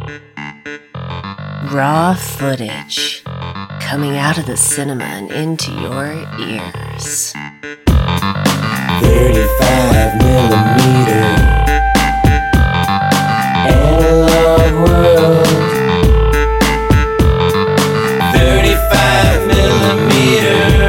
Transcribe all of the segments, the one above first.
Raw footage coming out of the cinema and into your ears. 35mm analog world. 35mm.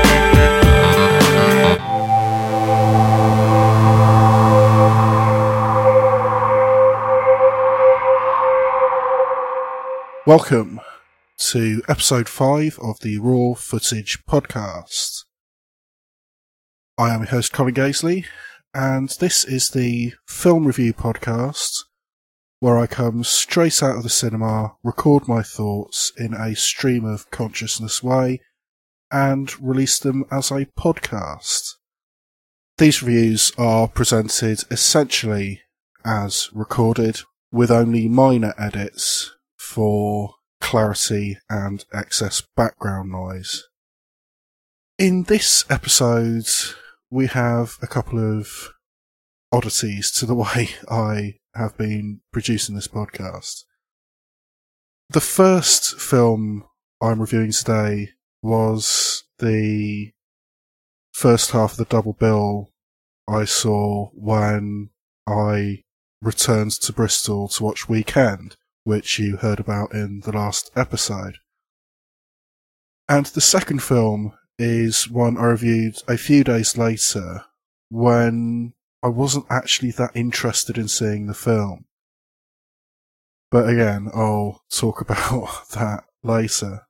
Welcome to episode 5 of the Raw Footage podcast. I am your host Colin Gaisley, and this is the film review podcast where I come straight out of the cinema, record my thoughts in a stream of consciousness way, and release them as a podcast. These reviews are presented essentially as recorded, with only minor edits for clarity and excess background noise. In this episode, we have a couple of oddities to the way I have been producing this podcast. The first film I'm reviewing today was the first half of the double bill I saw when I returned to Bristol to watch Weekend, which you heard about in the last episode. And the second film is one I reviewed a few days later when I wasn't actually that interested in seeing the film. But again, I'll talk about that later.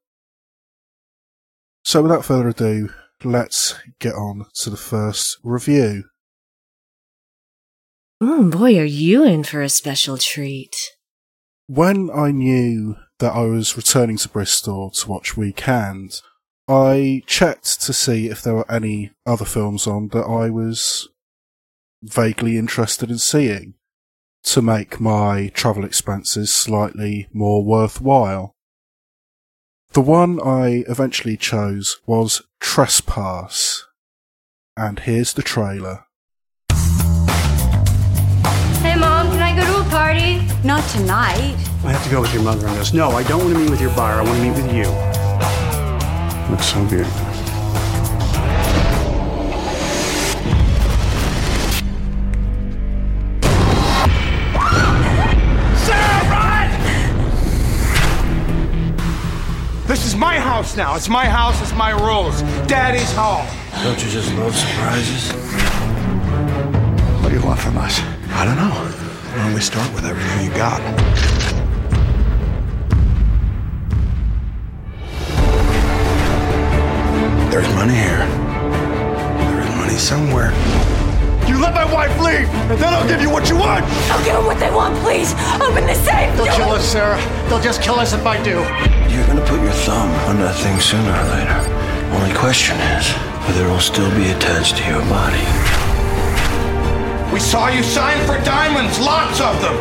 So without further ado, let's get on to the first review. Oh boy, are you in for a special treat. When I knew that I was returning to Bristol to watch Weekend, I checked to see if there were any other films on that I was vaguely interested in seeing, to make my travel expenses slightly more worthwhile. The one I eventually chose was Trespass, and here's the trailer. Hey Mom, can I go to a party? Not tonight. I have to go with your mother on this. No, I don't want to meet with your buyer. I want to meet with you. Looks so beautiful. Sarah, run! This is my house now. It's my house. It's my rules. Daddy's home. Don't you just love surprises? What do you want from us? I don't know. Why don't we start with everything you got? There's money here. There's money somewhere. You let my wife leave, and then I'll give you what you want! I'll give them what they want, please. Open the safe. They'll kill us, Sarah. They'll just kill us if I do. You're gonna put your thumb on that thing sooner or later. Only question is whether it'll still be attached to your body. We saw you sign for diamonds, lots of them!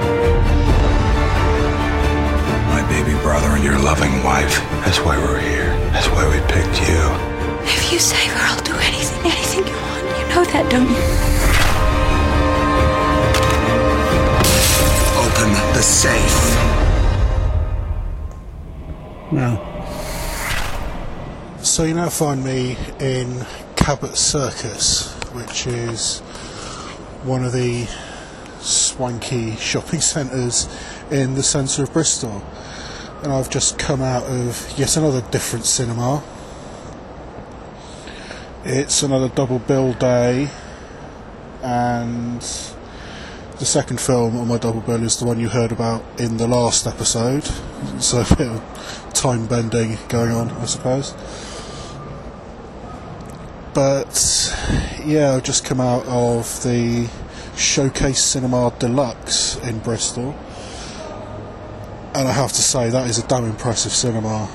My baby brother and your loving wife. That's why we're here. That's why we picked you. If you save her, I'll do anything you want. You know that, don't you? Open the safe. No. So you now find me in Cabot Circus, which is one of the swanky shopping centres in the centre of Bristol. And I've just come out of yet another different cinema. It's another double bill day, and the second film on my double bill is the one you heard about in the last episode. So a bit of time bending going on, I suppose. But yeah, I've just come out of the Showcase Cinema Deluxe in Bristol, and I have to say that is a damn impressive cinema.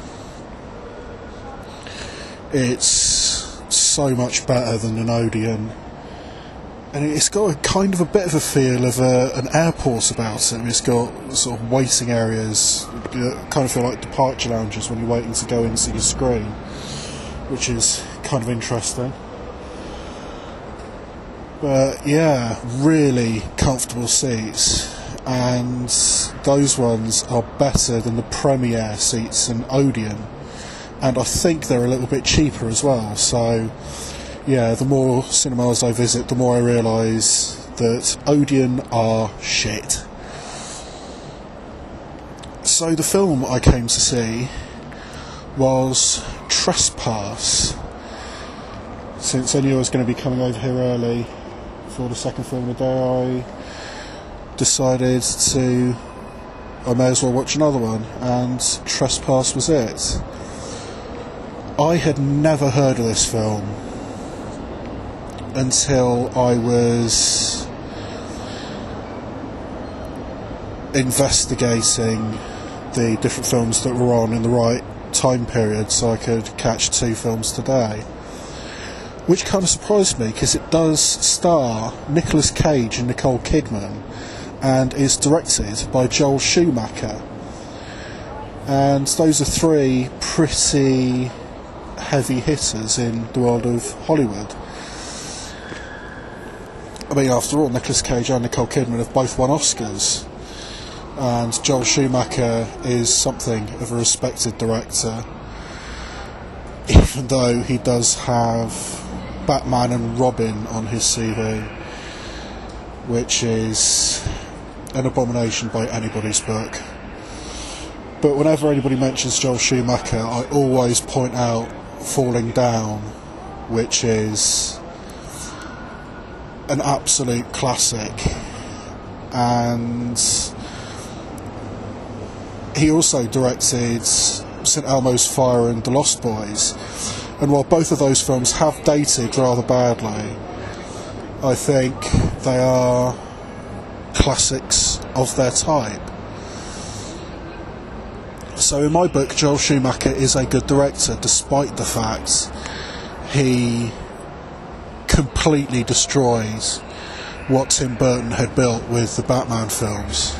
It's so much better than an Odeon, and it's got a kind of a bit of a feel of an airport about it. I mean, it's got sort of waiting areas, kind of feel like departure lounges when you're waiting to go into your screen, which is kind of interesting. But yeah, really comfortable seats, and those ones are better than the premiere seats in Odeon, and I think they're a little bit cheaper as well. So yeah, the more cinemas I visit, the more I realise that Odeon are shit. So the film I came to see was Trespass. Since I knew I was going to be coming over here early for the second film of the day, I decided I may as well watch another one, and Trespass was it. I had never heard of this film until I was investigating the different films that were on in the right time period so I could catch two films today. Which kind of surprised me, because it does star Nicolas Cage and Nicole Kidman and is directed by Joel Schumacher. And those are three pretty heavy hitters in the world of Hollywood. I mean, after all, Nicolas Cage and Nicole Kidman have both won Oscars, and Joel Schumacher is something of a respected director, even though he does have Batman and Robin on his CV, which is an abomination by anybody's book. But whenever anybody mentions Joel Schumacher, I always point out Falling Down, which is an absolute classic. And he also directed St Elmo's Fire and The Lost Boys, and while both of those films have dated rather badly, I think they are classics of their type. So in my book, Joel Schumacher is a good director, despite the fact he completely destroyed what Tim Burton had built with the Batman films.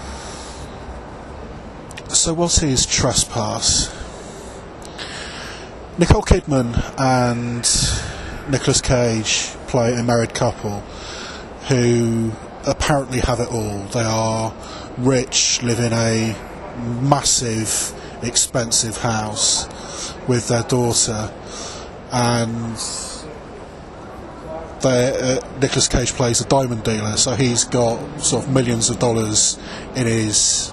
So what is Trespass? Nicole Kidman and Nicolas Cage play a married couple who apparently have it all. They are rich, live in a massive, expensive house with their daughter, and Nicolas Cage plays a diamond dealer, so he's got sort of millions of dollars in his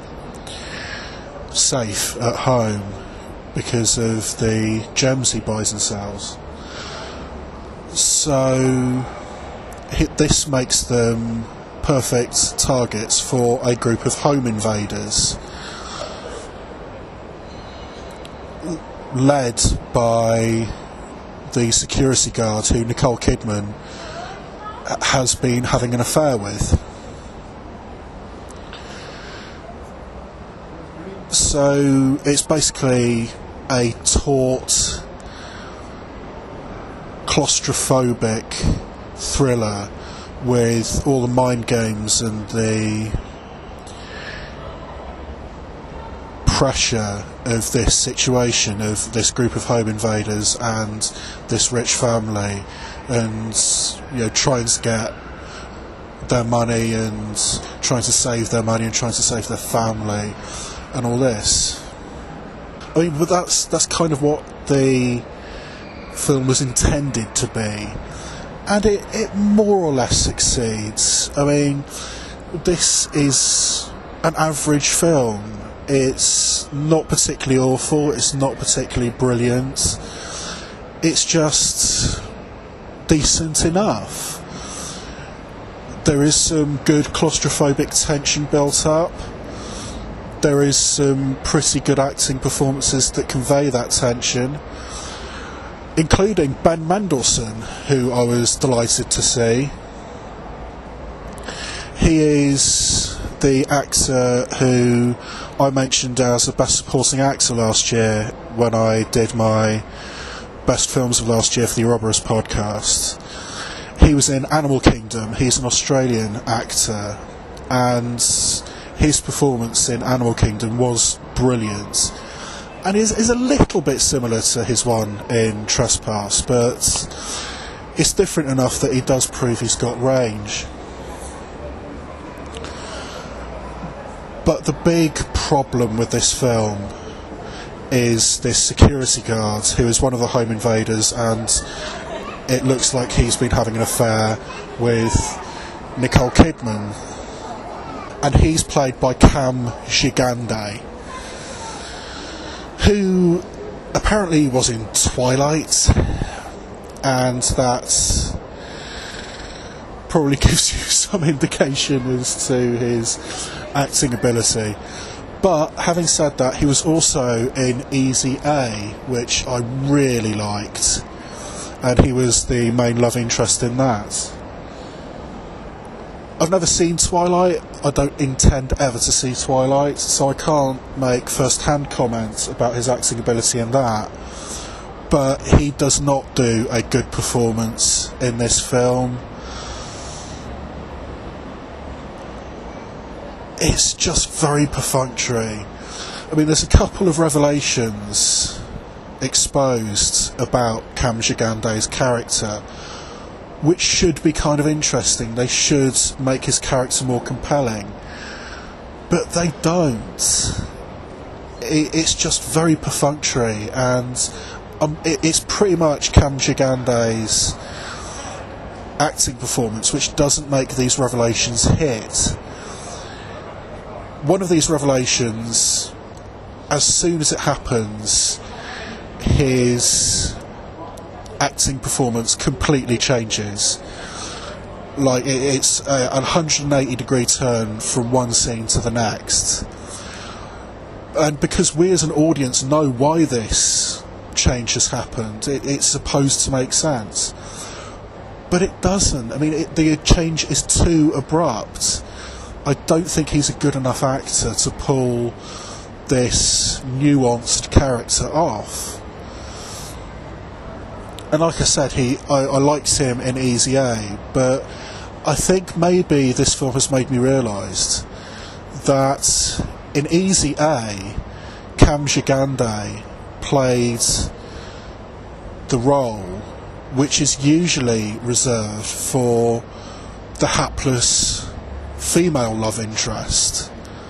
safe at home because of the gems he buys and sells. So this makes them perfect targets for a group of home invaders led by the security guard who Nicole Kidman has been having an affair with. So it's basically a taut, claustrophobic thriller with all the mind games and the pressure of this situation, of this group of home invaders and this rich family, and trying to get their money and trying to save their money and trying to save their family and all this. I mean, but that's kind of what the film was intended to be, and it more or less succeeds. I mean, this is an average film. It's not particularly awful, it's not particularly brilliant, it's just decent enough. There is some good claustrophobic tension built up. There is some pretty good acting performances that convey that tension, including Ben Mendelsohn, who I was delighted to see. He is the actor who I mentioned as the best supporting actor last year when I did my best films of last year for the Ouroboros podcast. He was in Animal Kingdom. He's an Australian actor, and his performance in Animal Kingdom was brilliant, and is a little bit similar to his one in Trespass, but it's different enough that he does prove he's got range. But the big problem with this film is this security guard who is one of the home invaders, and it looks like he's been having an affair with Nicole Kidman. And he's played by Cam Gigande, who apparently was in Twilight, and that probably gives you some indication as to his acting ability. But having said that, he was also in Easy A, which I really liked, and he was the main love interest in that. I've never seen Twilight. I don't intend ever to see Twilight, so I can't make first-hand comments about his acting ability in that. But he does not do a good performance in this film. It's just very perfunctory. I mean, there's a couple of revelations exposed about Cam Gigande's character, which should be kind of interesting. They should make his character more compelling, but they don't. It's just very perfunctory, and it's pretty much Cam Gigande's acting performance which doesn't make these revelations hit. One of these revelations, as soon as it happens, his acting performance completely changes. Like, it's a 180 degree turn from one scene to the next. And because we as an audience know why this change has happened, it's supposed to make sense. But it doesn't. I mean, the change is too abrupt. I don't think he's a good enough actor to pull this nuanced character off. And like I said, I liked him in Easy A, but I think maybe this film has made me realise that in Easy A, Cam Gigande played the role which is usually reserved for the hapless female love interest.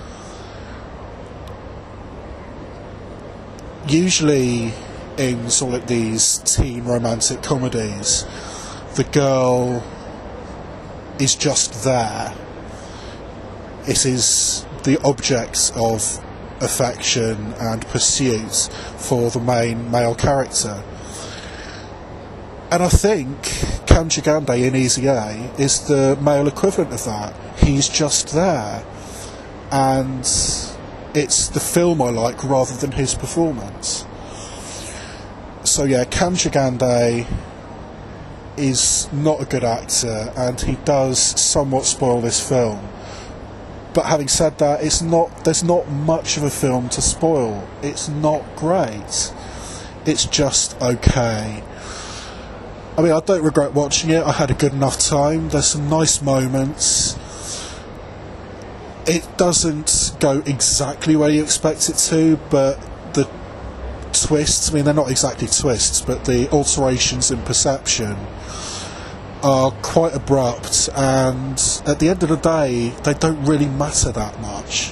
Usually in sort of like these teen romantic comedies, the girl is just there. It is the object of affection and pursuit for the main male character. And I think Cam Gigande in Easy A is the male equivalent of that. He's just there. And it's the film I like rather than his performance. So yeah, Cam Gigande is not a good actor, and he does somewhat spoil this film. But having said that, there's not much of a film to spoil. It's not great. It's just okay. I mean, I don't regret watching it. I had a good enough time. There's some nice moments. It doesn't go exactly where you expect it to, but the twists, I mean, they're not exactly twists, but the alterations in perception are quite abrupt, and at the end of the day, they don't really matter that much.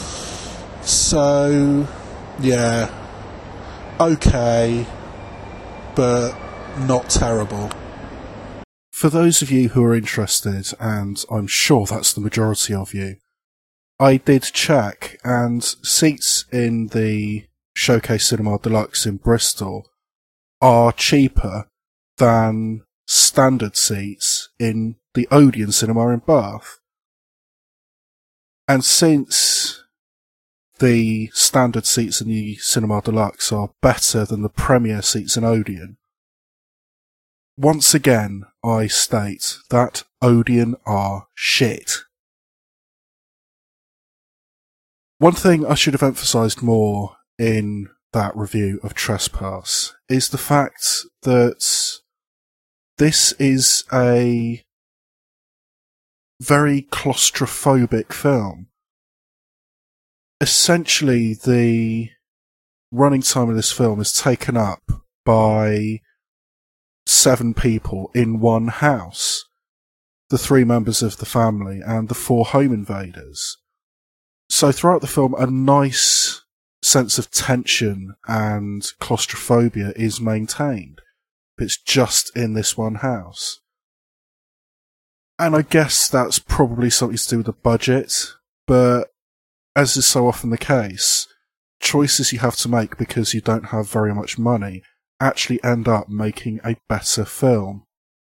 So, yeah, okay, but not terrible. For those of you who are interested, and I'm sure that's the majority of you, I did check, and seats in the Showcase Cinema Deluxe in Bristol are cheaper than standard seats in the Odeon Cinema in Bath. And since the standard seats in the Cinema Deluxe are better than the premiere seats in Odeon, once again I state that Odeon are shit. One thing I should have emphasised more in that review of Trespass is the fact that this is a very claustrophobic film. Essentially, the running time of this film is taken up by 7 people in one house. The 3 members of the family and the 4 home invaders. So throughout the film, a nice sense of tension and claustrophobia is maintained. It's just in this one house. And I guess that's probably something to do with the budget, but as is so often the case, choices you have to make because you don't have very much money actually end up making a better film.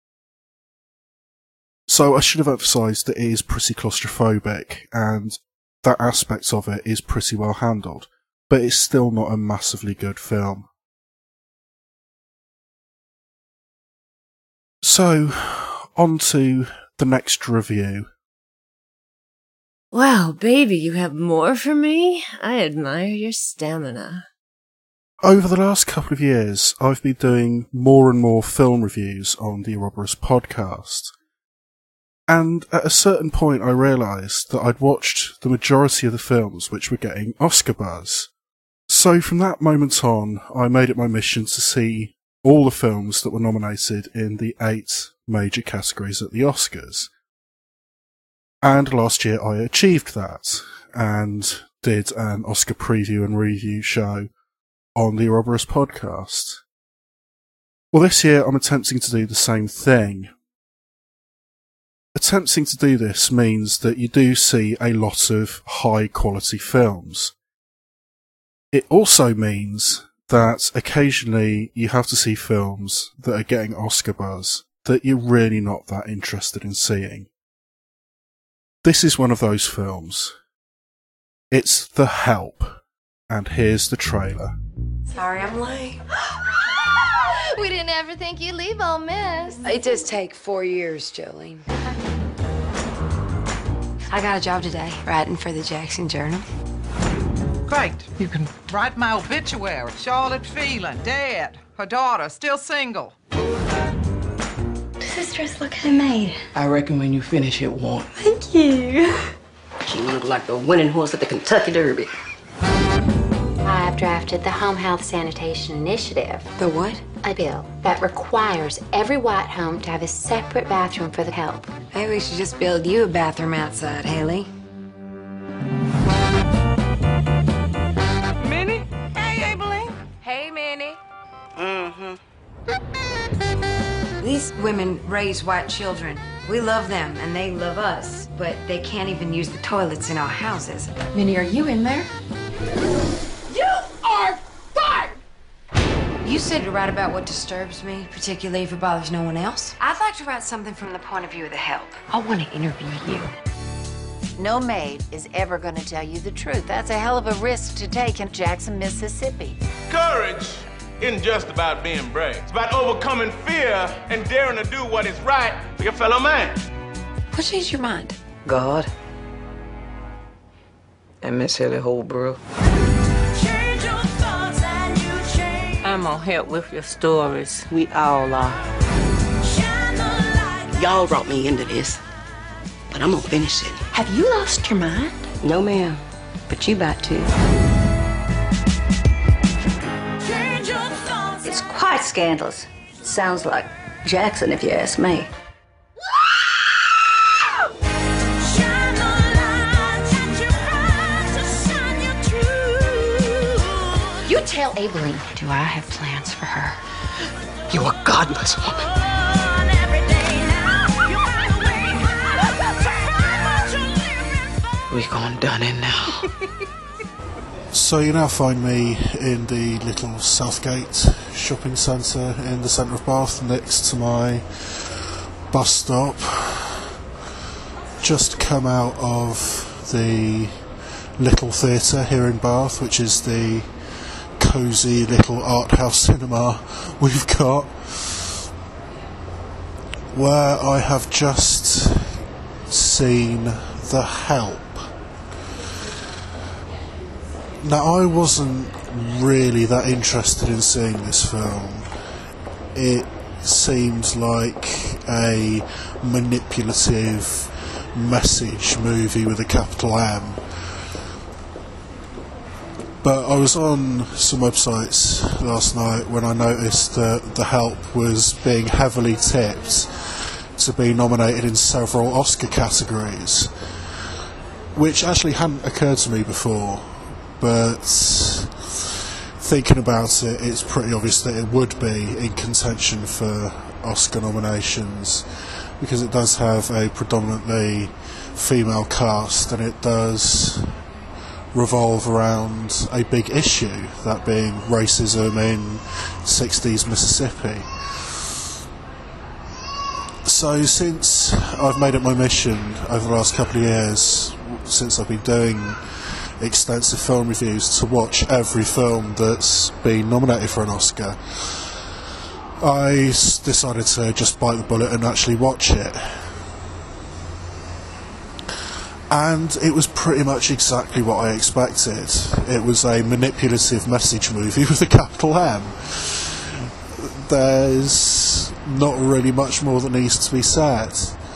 So I should have emphasised that it is pretty claustrophobic, and that aspect of it is pretty well handled, but it's still not a massively good film. So, on to the next review. Wow, baby, you have more for me? I admire your stamina. Over the last couple of years, I've been doing more and more film reviews on the Ouroboros podcast. And at a certain point I realised that I'd watched the majority of the films which were getting Oscar buzz. So from that moment on, I made it my mission to see all the films that were nominated in the 8 major categories at the Oscars. And last year I achieved that, and did an Oscar preview and review show on the Ouroboros podcast. Well, this year I'm attempting to do the same thing. Attempting to do this means that you do see a lot of high quality films. It also means that occasionally you have to see films that are getting Oscar buzz that you're really not that interested in seeing. This is one of those films. It's The Help, and here's the trailer. Sorry I'm late. We didn't ever think you'd leave Ole Miss. It does take 4 years, Jolene. I got a job today, writing for the Jackson Journal. Great. You can write my obituary. Charlotte Phelan, dead. Her daughter, still single. Does this dress look handmade? I reckon when you finish it won't. Thank you. She looked like the winning horse at the Kentucky Derby. I've drafted the Home Health Sanitation Initiative. The what? A bill that requires every white home to have a separate bathroom for the help. Maybe we should just build you a bathroom outside, Haley. Minnie? Hey, Abilene. Hey, Minnie. These women raise white children. We love them and they love us, but they can't even use the toilets in our houses. Minnie, are you in there? You are fired! You said to write about what disturbs me, particularly if it bothers no one else. I'd like to write something from the point of view of the help. I want to interview you. No maid is ever going to tell you the truth. That's a hell of a risk to take in Jackson, Mississippi. Courage isn't just about being brave. It's about overcoming fear and daring to do what is right for your fellow man. What changed your mind? God. And Miss Haley Holbrook. I'm gonna help with your stories. We all are. Y'all brought me into this, but I'm gonna finish it. Have you lost your mind? No, ma'am, but you about to. It's quite scandalous. Sounds like Jackson, if you ask me. You tell Abilene. Do I have plans for her? You're a godless woman. We gone done it now. So you now find me in the little Southgate shopping centre in the centre of Bath, next to my bus stop. Just come out of the Little Theatre here in Bath, which is the cosy little art house cinema we've got, where I have just seen The Help. Now, I wasn't really that interested in seeing this film. It seems like a manipulative message movie with a capital M. But I was on some websites last night when I noticed that The Help was being heavily tipped to be nominated in several Oscar categories. which actually hadn't occurred to me before, but thinking about it, it's pretty obvious that it would be in contention for Oscar nominations, because it does have a predominantly female cast, and it does revolve around a big issue, that being racism in 60s Mississippi. So since I've made it my mission over the last couple of years, since I've been doing extensive film reviews, to watch every film that's been nominated for an Oscar, I decided to just bite the bullet and actually watch it. And it was pretty much exactly what I expected. It was a manipulative message movie with a capital M. There's not really much more that needs to be said.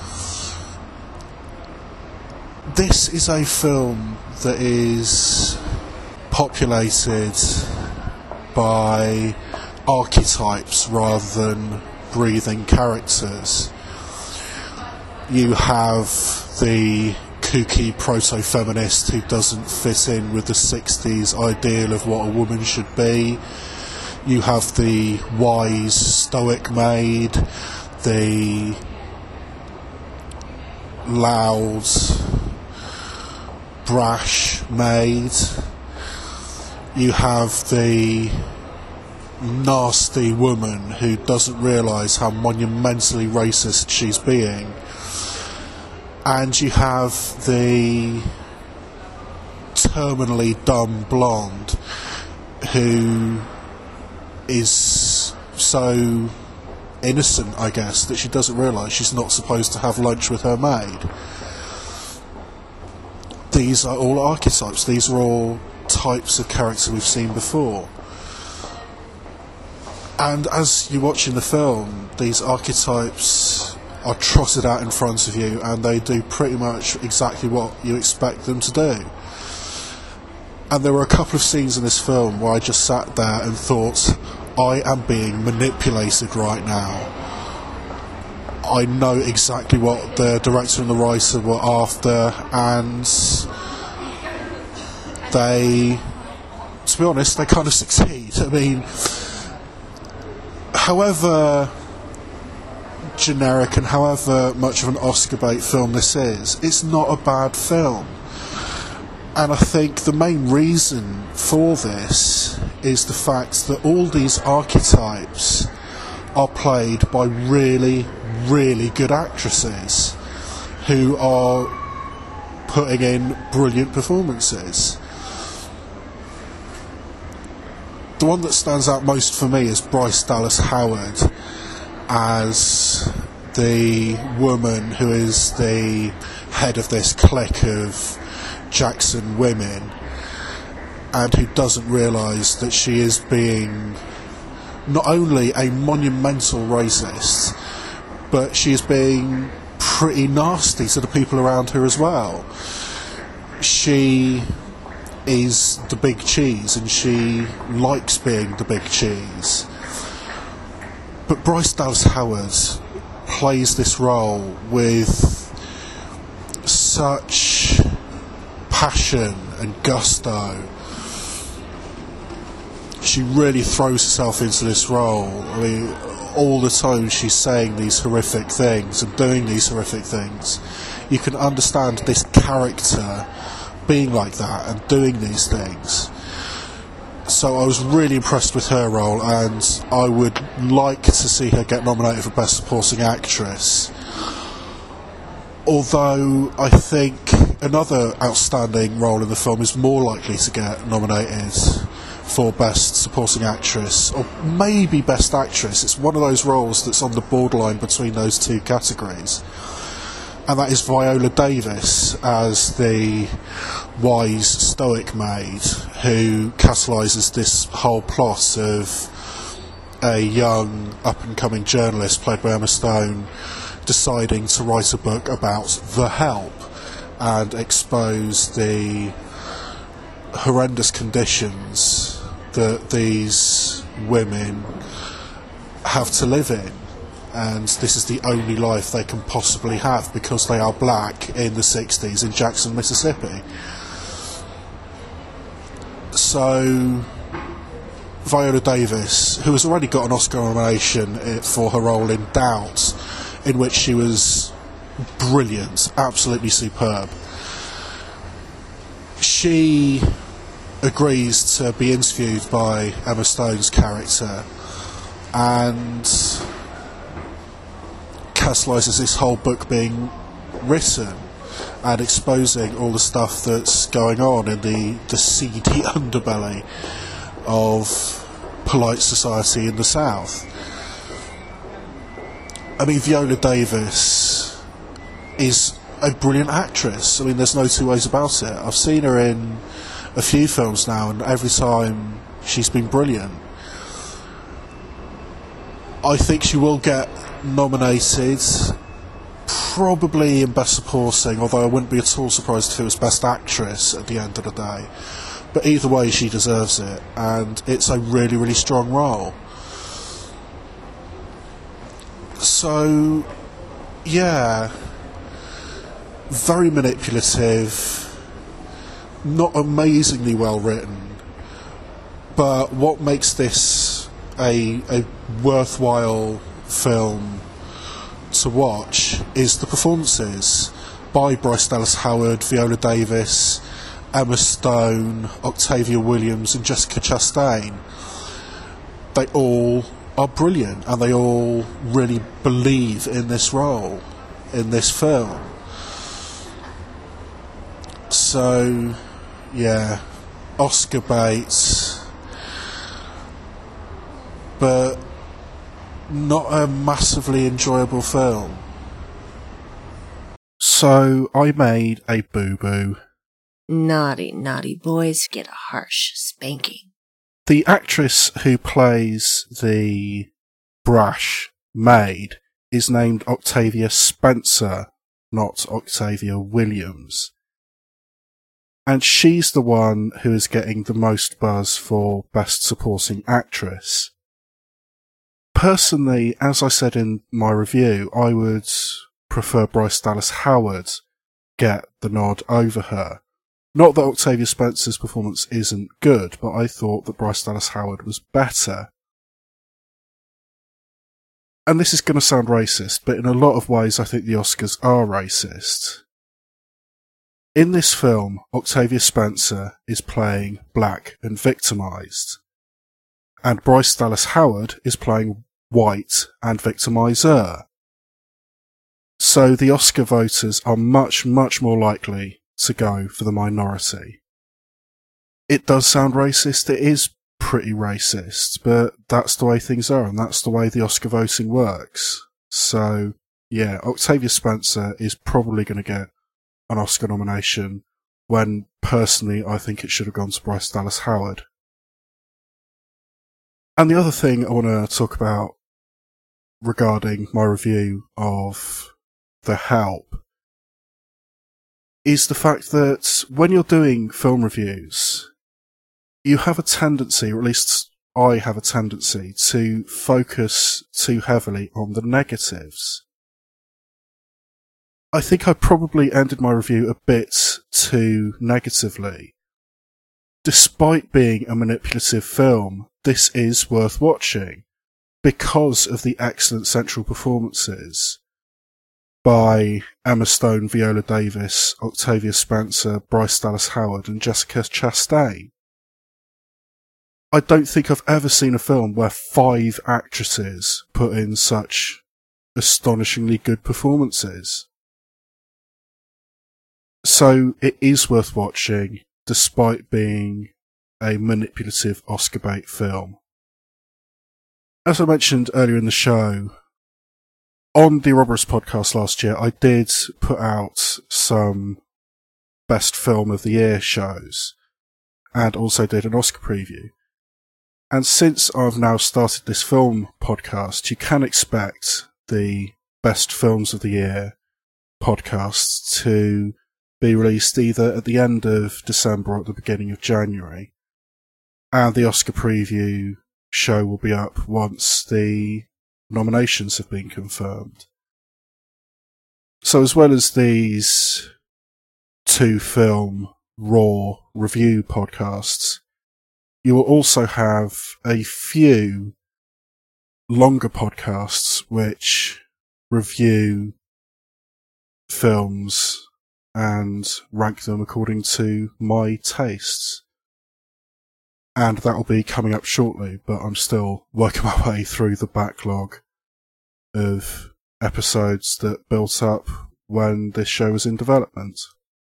This is a film that is populated by archetypes rather than breathing characters. You have the kooky proto-feminist who doesn't fit in with the 60s ideal of what a woman should be. You have the wise stoic maid, the loud brash maid. You have the nasty woman who doesn't realise how monumentally racist she's being. And you have the terminally dumb blonde who is so innocent, I guess, that she doesn't realise she's not supposed to have lunch with her maid. These are all archetypes. These are all types of character we've seen before. And as you're watching the film, these archetypes are trotted out in front of you, and they do pretty much exactly what you expect them to do. And there were a couple of scenes in this film where I just sat there and thought, I am being manipulated right now. I know exactly what the director and the writer were after, and they, to be honest, they kind of succeed. I mean, however generic and however much of an Oscar bait film this is, it's not a bad film. And I think the main reason for this is the fact that all these archetypes are played by really, really good actresses who are putting in brilliant performances. The one that stands out most for me is Bryce Dallas Howard as the woman who is the head of this clique of Jackson women, and who doesn't realise that she is being not only a monumental racist, but she is being pretty nasty to the people around her as well. She is the big cheese, and she likes being the big cheese. But Bryce Dallas Howard plays this role with such passion and gusto. She really throws herself into this role. I mean, all the time she's saying these horrific things and doing these horrific things. You can understand this character being like that and doing these things. So I was really impressed with her role, and I would like to see her get nominated for Best Supporting Actress. Although I think another outstanding role in the film is more likely to get nominated for Best Supporting Actress, or maybe Best Actress. It's one of those roles that's on the borderline between those two categories. And that is Viola Davis as the wise stoic maid who catalyses this whole plot of a young up-and-coming journalist played by Emma Stone deciding to write a book about The Help and expose the horrendous conditions that these women have to live in. and this is the only life they can possibly have because they are black in the 60s in Jackson, Mississippi. So Viola Davis, who has already got an Oscar nomination for her role in Doubt, in which she was brilliant, absolutely superb, she agrees to be interviewed by Emma Stone's character and catalyses this whole book being written and exposing all the stuff that's going on in the seedy underbelly of polite society in the South. I mean, Viola Davis is a brilliant actress. I mean, there's no two ways about it. I've seen her in a few films now, and every time she's been brilliant. I think she will get nominated, probably in Best Supporting, although I wouldn't be at all surprised if it was Best Actress at the end of the day. But either way, she deserves it, and it's a really, really strong role. So, yeah, very manipulative, not amazingly well written, but what makes this a worthwhile film to watch is the performances by Bryce Dallas Howard, Viola Davis, Emma Stone, Octavia Williams and Jessica Chastain. They all are brilliant, and they all really believe in this role, in this film. So, yeah, Oscar bait, but not a massively enjoyable film. So, I made a boo-boo. Naughty, naughty boys get a harsh spanking. The actress who plays the brash maid is named Octavia Spencer, not Octavia Williams. And she's the one who is getting the most buzz for Best Supporting Actress. Personally, as I said in my review, I would prefer Bryce Dallas Howard get the nod over her. Not that Octavia Spencer's performance isn't good, but I thought that Bryce Dallas Howard was better. And this is going to sound racist, but in a lot of ways I think the Oscars are racist. In this film, Octavia Spencer is playing black and victimised, and Bryce Dallas Howard is playing white and victimiser. So the Oscar voters are much, much more likely to go for the minority. It does sound racist, it is pretty racist, but that's the way things are, and that's the way the Oscar voting works. So, yeah, Octavia Spencer is probably going to get an Oscar nomination, when personally I think it should have gone to Bryce Dallas Howard. And the other thing I want to talk about regarding my review of The Help is the fact that when you're doing film reviews, you have a tendency, or at least I have a tendency, to focus too heavily on the negatives. I think I probably ended my review a bit too negatively. Despite being a manipulative film, this is worth watching because of the excellent central performances by Emma Stone, Viola Davis, Octavia Spencer, Bryce Dallas Howard and Jessica Chastain. I don't think I've ever seen a film where 5 actresses put in such astonishingly good performances. So it is worth watching, despite being a manipulative Oscar bait film. As I mentioned earlier in the show, on the Ouroboros podcast last year, I did put out some Best Film of the Year shows, and also did an Oscar preview. And since I've now started this film podcast, you can expect the Best Films of the Year podcasts to be released either at the end of December or at the beginning of January. And the Oscar preview show will be up once the nominations have been confirmed. So as well as these 2 film Raw review podcasts, you will also have a few longer podcasts which review films and rank them according to my tastes. And that will be coming up shortly, but I'm still working my way through the backlog of episodes that built up when this show was in development.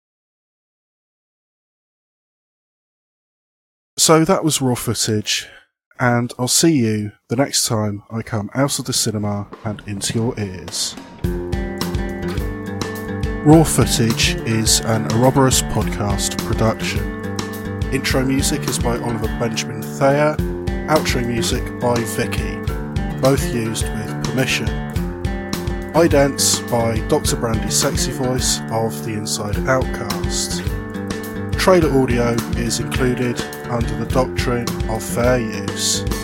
So that was Raw Footage, and I'll see you the next time I come out of the cinema and into your ears. Raw Footage is an Ouroboros podcast production. Intro music is by Oliver Benjamin Thayer, outro music by Vicky, both used with permission. Idents by Dr. Brandy's sexy voice of The Inside Outcast. Trailer audio is included under the doctrine of fair use.